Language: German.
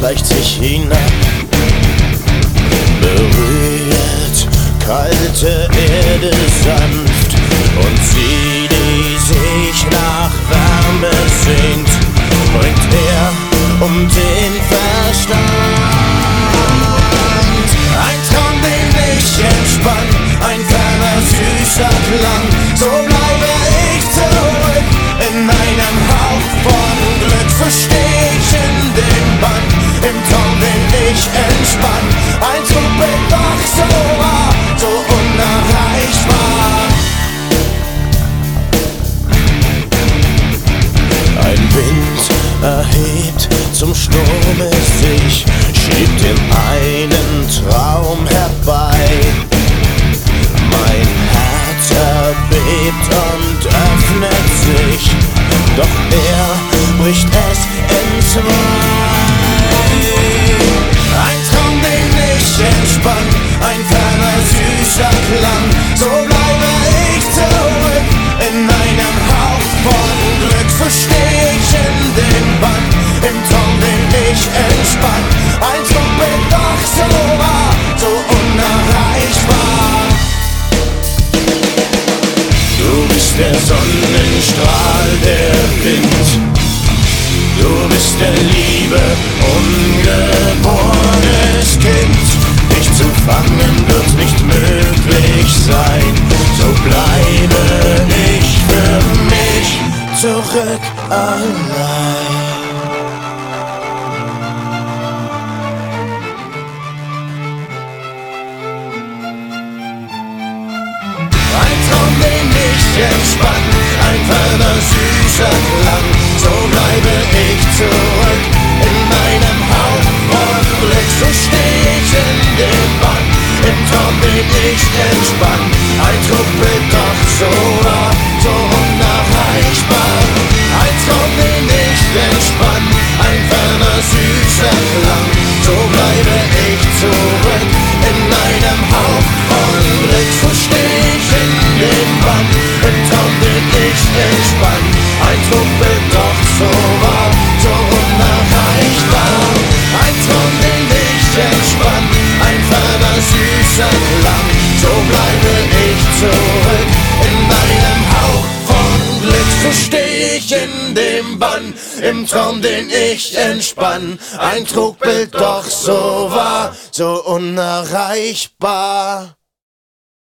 schleicht sich hinab, berührt kalte Erde sanft, und sie, die sich nach Wärme sehnt, bringt er um den Verstand. Ein Traum, den ich entspann, ein ferner, süßer Klang, so bleibe ich zurück in einem Hauch von Glück. Versteh ich in den Bann, im Traum, den ich entspann, ein Trumpet doch so wahr, so unerreichbar. Ein Wind erhebt zum Sturme sich, schiebt den einen Traum herbei. Mein Herz erbebt und öffnet sich, doch er bricht es entzwei. Ein Traum, den ich entspann, ein ferner, süßer Klang, so bleibe ich zurück in einem Hauch von Glück. Versteh ich in den Bann, im Traum, den ich entspann, ein Trumpet doch so wahr, so unerreichbar. Du bist der Sonnenstrahl, der Wind, du bist der Liebe ungeborenes Kind. Dich zu fangen wird nicht möglich sein, so bleibe ich für mich zurück allein. Ein Traum, den ich entspann, ein ferner, süßer Klang, so bleibe ich zurück in meinem Hauch von Glück. So steh ich in dem Bann, im Traum, den ich entspann, ein Trumpet doch so wahr, so unerreichbar. Ein Traum, den ich entspann, ein ferner, süßer Klang, so bleibe ich zurück in meinem Hauch von Glück. So steh ich in dem Bann, im Traum, den ich entspann, ein Trumpet doch so wahr, so unerreichbar. Ein Traum, den ich entspann, ein ferner, süßer Klang, so bleibe ich zurück in meinem Hauch von Glück. So steh ich in dem Bann, im Traum, den ich entspann, ein Trugbild doch so wahr, so unerreichbar.